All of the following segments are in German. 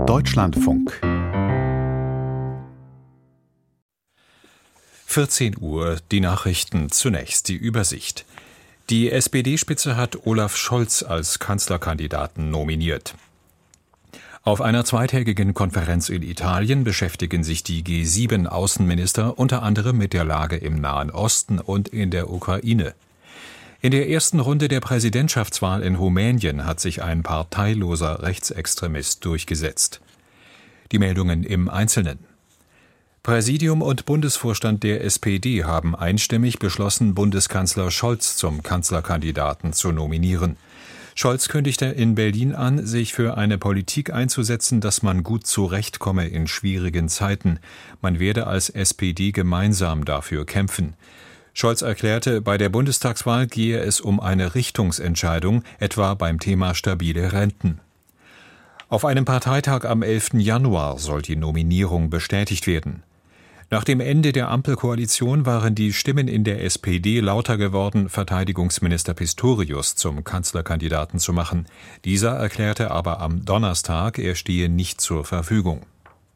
Deutschlandfunk 14 Uhr, die Nachrichten, zunächst die Übersicht. Die SPD-Spitze hat Olaf Scholz als Kanzlerkandidaten nominiert. Auf einer zweitägigen Konferenz in Italien beschäftigen sich die G7-Außenminister unter anderem mit der Lage im Nahen Osten und in der Ukraine. In der ersten Runde der Präsidentschaftswahl in Rumänien hat sich ein parteiloser Rechtsextremist durchgesetzt. Die Meldungen im Einzelnen. Präsidium und Bundesvorstand der SPD haben einstimmig beschlossen, Bundeskanzler Scholz zum Kanzlerkandidaten zu nominieren. Scholz kündigte in Berlin an, sich für eine Politik einzusetzen, dass man gut zurechtkomme in schwierigen Zeiten. Man werde als SPD gemeinsam dafür kämpfen. Scholz erklärte, bei der Bundestagswahl gehe es um eine Richtungsentscheidung, etwa beim Thema stabile Renten. Auf einem Parteitag am 11. Januar soll die Nominierung bestätigt werden. Nach dem Ende der Ampelkoalition waren die Stimmen in der SPD lauter geworden, Verteidigungsminister Pistorius zum Kanzlerkandidaten zu machen. Dieser erklärte aber am Donnerstag, er stehe nicht zur Verfügung.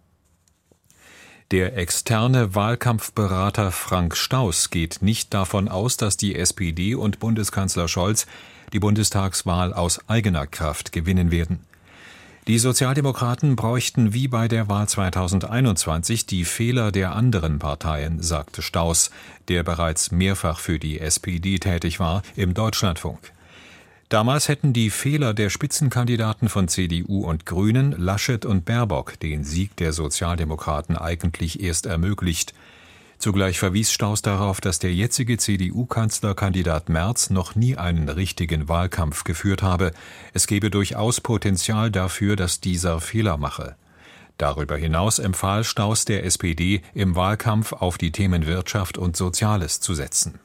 Der externe Wahlkampfberater Frank Staus geht nicht davon aus, dass die SPD und Bundeskanzler Scholz die Bundestagswahl aus eigener Kraft gewinnen werden. Die Sozialdemokraten bräuchten wie bei der Wahl 2021 die Fehler der anderen Parteien, sagte Staus, der bereits mehrfach für die SPD tätig war, im Deutschlandfunk. Damals hätten die Fehler der Spitzenkandidaten von CDU und Grünen, Laschet und Baerbock, den Sieg der Sozialdemokraten eigentlich erst ermöglicht. Zugleich verwies Staus darauf, dass der jetzige CDU-Kanzlerkandidat Merz noch nie einen richtigen Wahlkampf geführt habe. Es gebe durchaus Potenzial dafür, dass dieser Fehler mache. Darüber hinaus empfahl Staus der SPD, im Wahlkampf auf die Themen Wirtschaft und Soziales zu setzen.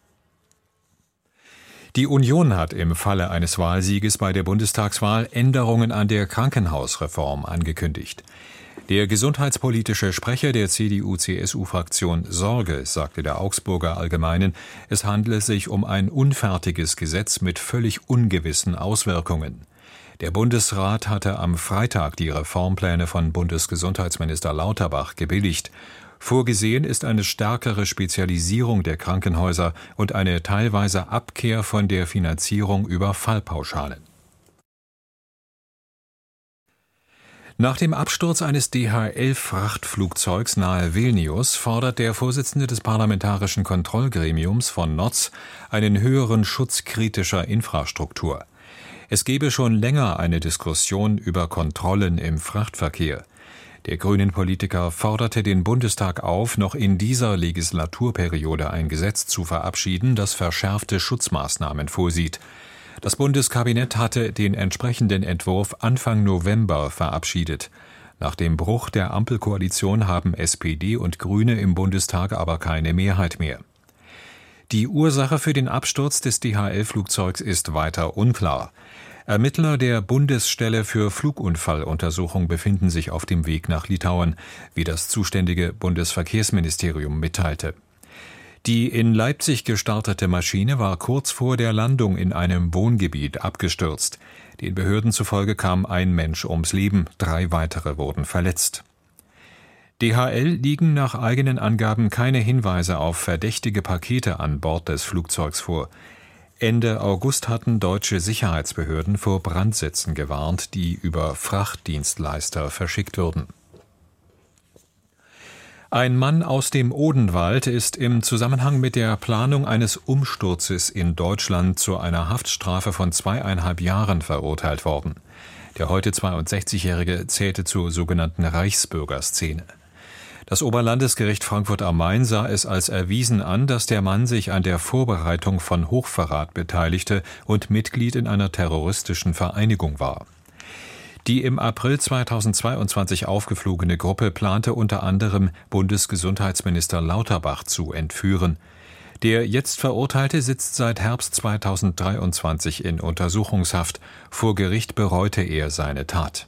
Die Union hat im Falle eines Wahlsieges bei der Bundestagswahl Änderungen an der Krankenhausreform angekündigt. Der gesundheitspolitische Sprecher der CDU-CSU-Fraktion Sorge sagte der Augsburger Allgemeinen, es handle sich um ein unfertiges Gesetz mit völlig ungewissen Auswirkungen. Der Bundesrat hatte am Freitag die Reformpläne von Bundesgesundheitsminister Lauterbach gebilligt. Vorgesehen ist eine stärkere Spezialisierung der Krankenhäuser und eine teilweise Abkehr von der Finanzierung über Fallpauschalen. Nach dem Absturz eines DHL-Frachtflugzeugs nahe Vilnius fordert der Vorsitzende des Parlamentarischen Kontrollgremiums von Notz einen höheren Schutz kritischer Infrastruktur. Es gebe schon länger eine Diskussion über Kontrollen im Frachtverkehr. Der Grünen-Politiker forderte den Bundestag auf, noch in dieser Legislaturperiode ein Gesetz zu verabschieden, das verschärfte Schutzmaßnahmen vorsieht. Das Bundeskabinett hatte den entsprechenden Entwurf Anfang November verabschiedet. Nach dem Bruch der Ampelkoalition haben SPD und Grüne im Bundestag aber keine Mehrheit mehr. Die Ursache für den Absturz des DHL-Flugzeugs ist weiter unklar. Ermittler der Bundesstelle für Flugunfalluntersuchung befinden sich auf dem Weg nach Litauen, wie das zuständige Bundesverkehrsministerium mitteilte. Die in Leipzig gestartete Maschine war kurz vor der Landung in einem Wohngebiet abgestürzt. Den Behörden zufolge kam ein Mensch ums Leben, 3 weitere wurden verletzt. DHL liegen nach eigenen Angaben keine Hinweise auf verdächtige Pakete an Bord des Flugzeugs vor. Ende August hatten deutsche Sicherheitsbehörden vor Brandsätzen gewarnt, die über Frachtdienstleister verschickt wurden. Ein Mann aus dem Odenwald ist im Zusammenhang mit der Planung eines Umsturzes in Deutschland zu einer Haftstrafe von 2,5 Jahren verurteilt worden. Der heute 62-Jährige zählte zur sogenannten Reichsbürgerszene. Das Oberlandesgericht Frankfurt am Main sah es als erwiesen an, dass der Mann sich an der Vorbereitung von Hochverrat beteiligte und Mitglied in einer terroristischen Vereinigung war. Die im April 2022 aufgeflogene Gruppe plante unter anderem Bundesgesundheitsminister Lauterbach zu entführen. Der jetzt Verurteilte sitzt seit Herbst 2023 in Untersuchungshaft. Vor Gericht bereute er seine Tat.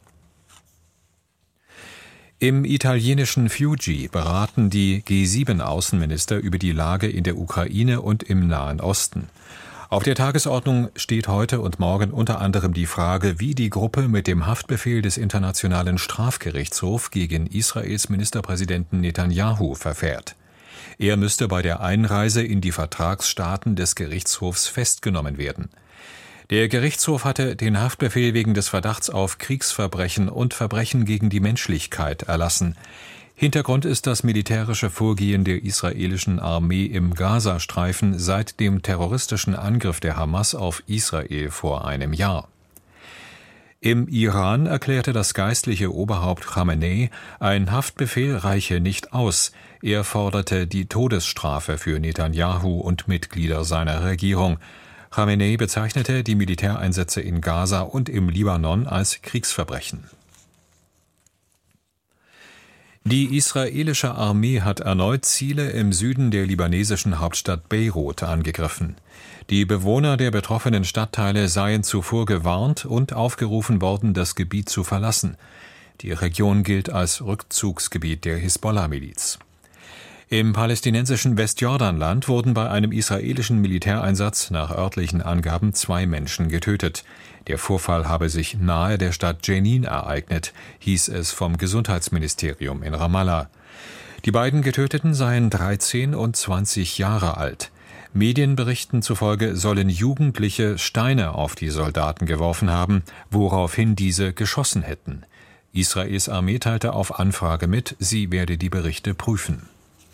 Im italienischen Fiuggi beraten die G7-Außenminister über die Lage in der Ukraine und im Nahen Osten. Auf der Tagesordnung steht heute und morgen unter anderem die Frage, wie die Gruppe mit dem Haftbefehl des Internationalen Strafgerichtshofs gegen Israels Ministerpräsidenten Netanjahu verfährt. Er müsste bei der Einreise in die Vertragsstaaten des Gerichtshofs festgenommen werden. Der Gerichtshof hatte den Haftbefehl wegen des Verdachts auf Kriegsverbrechen und Verbrechen gegen die Menschlichkeit erlassen. Hintergrund ist das militärische Vorgehen der israelischen Armee im Gazastreifen seit dem terroristischen Angriff der Hamas auf Israel vor einem Jahr. Im Iran erklärte das geistliche Oberhaupt Khamenei, ein Haftbefehl reiche nicht aus. Er forderte die Todesstrafe für Netanjahu und Mitglieder seiner Regierung. Khamenei bezeichnete die Militäreinsätze in Gaza und im Libanon als Kriegsverbrechen. Die israelische Armee hat erneut Ziele im Süden der libanesischen Hauptstadt Beirut angegriffen. Die Bewohner der betroffenen Stadtteile seien zuvor gewarnt und aufgerufen worden, das Gebiet zu verlassen. Die Region gilt als Rückzugsgebiet der Hisbollah-Miliz. Im palästinensischen Westjordanland wurden bei einem israelischen Militäreinsatz nach örtlichen Angaben 2 Menschen getötet. Der Vorfall habe sich nahe der Stadt Jenin ereignet, hieß es vom Gesundheitsministerium in Ramallah. Die beiden Getöteten seien 13 und 20 Jahre alt. Medienberichten zufolge sollen Jugendliche Steine auf die Soldaten geworfen haben, woraufhin diese geschossen hätten. Israels Armee teilte auf Anfrage mit, sie werde die Berichte prüfen.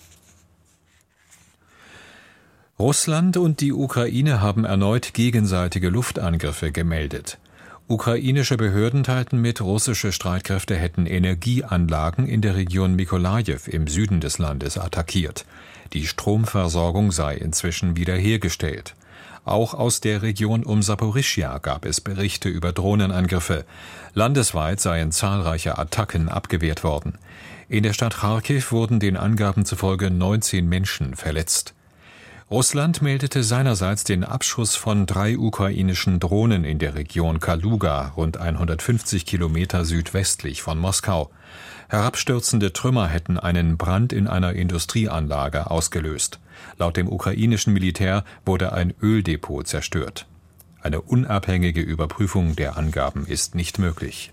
Russland und die Ukraine haben erneut gegenseitige Luftangriffe gemeldet. Ukrainische Behörden teilten mit, russische Streitkräfte hätten Energieanlagen in der Region Mykolajiw im Süden des Landes attackiert. Die Stromversorgung sei inzwischen wiederhergestellt. Auch aus der Region um Saporischschja gab es Berichte über Drohnenangriffe. Landesweit seien zahlreiche Attacken abgewehrt worden. In der Stadt Charkiw wurden den Angaben zufolge 19 Menschen verletzt. Russland meldete seinerseits den Abschuss von 3 ukrainischen Drohnen in der Region Kaluga, rund 150 Kilometer südwestlich von Moskau. Herabstürzende Trümmer hätten einen Brand in einer Industrieanlage ausgelöst. Laut dem ukrainischen Militär wurde ein Öldepot zerstört. Eine unabhängige Überprüfung der Angaben ist nicht möglich.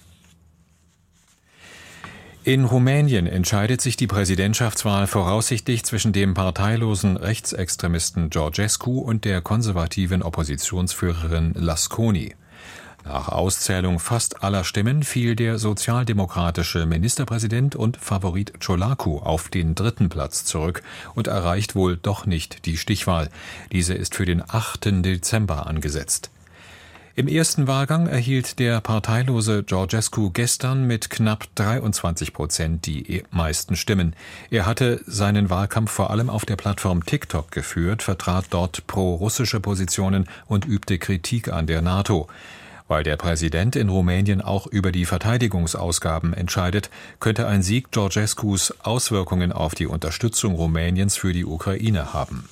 In Rumänien entscheidet sich die Präsidentschaftswahl voraussichtlich zwischen dem parteilosen Rechtsextremisten Georgescu und der konservativen Oppositionsführerin Lasconi. Nach Auszählung fast aller Stimmen fiel der sozialdemokratische Ministerpräsident und Favorit Ciolacu auf den 3. Platz zurück und erreicht wohl doch nicht die Stichwahl. Diese ist für den 8. Dezember angesetzt. Im ersten Wahlgang erhielt der parteilose Georgescu gestern mit knapp 23% die meisten Stimmen. Er hatte seinen Wahlkampf vor allem auf der Plattform TikTok geführt, vertrat dort pro-russische Positionen und übte Kritik an der NATO. Weil der Präsident in Rumänien auch über die Verteidigungsausgaben entscheidet, könnte ein Sieg Georgescus Auswirkungen auf die Unterstützung Rumäniens für die Ukraine haben.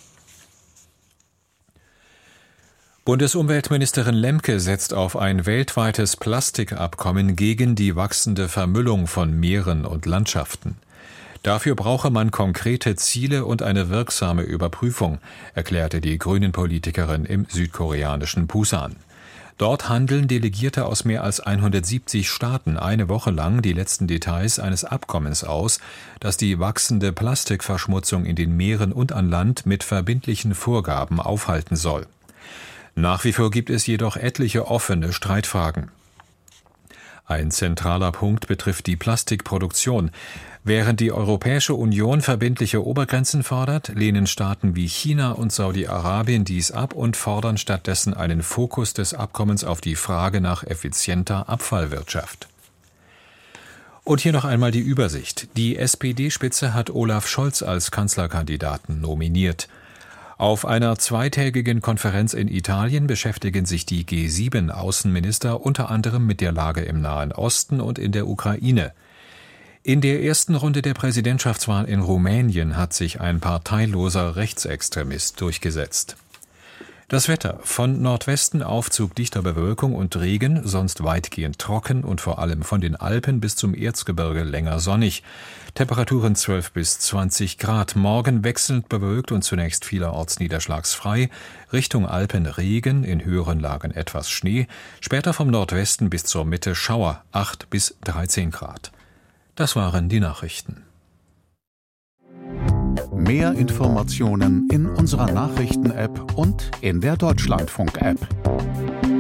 Bundesumweltministerin Lemke setzt auf ein weltweites Plastikabkommen gegen die wachsende Vermüllung von Meeren und Landschaften. Dafür brauche man konkrete Ziele und eine wirksame Überprüfung, erklärte die Grünen-Politikerin im südkoreanischen Pusan. Dort handeln Delegierte aus mehr als 170 Staaten eine Woche lang die letzten Details eines Abkommens aus, das die wachsende Plastikverschmutzung in den Meeren und an Land mit verbindlichen Vorgaben aufhalten soll. Nach wie vor gibt es jedoch etliche offene Streitfragen. Ein zentraler Punkt betrifft die Plastikproduktion. Während die Europäische Union verbindliche Obergrenzen fordert, lehnen Staaten wie China und Saudi-Arabien dies ab und fordern stattdessen einen Fokus des Abkommens auf die Frage nach effizienter Abfallwirtschaft. Und hier noch einmal die Übersicht. Die SPD-Spitze hat Olaf Scholz als Kanzlerkandidaten nominiert. Auf einer zweitägigen Konferenz in Italien beschäftigen sich die G7-Außenminister unter anderem mit der Lage im Nahen Osten und in der Ukraine. In der ersten Runde der Präsidentschaftswahl in Rumänien hat sich ein parteiloser Rechtsextremist durchgesetzt. Das Wetter: von Nordwesten Aufzug dichter Bewölkung und Regen, sonst weitgehend trocken und vor allem von den Alpen bis zum Erzgebirge länger sonnig. Temperaturen 12 bis 20 Grad. Morgen wechselnd bewölkt und zunächst vielerorts niederschlagsfrei. Richtung Alpen Regen, in höheren Lagen etwas Schnee. Später vom Nordwesten bis zur Mitte Schauer, 8 bis 13 Grad. Das waren die Nachrichten. Mehr Informationen in unserer Nachrichten-App und in der Deutschlandfunk-App.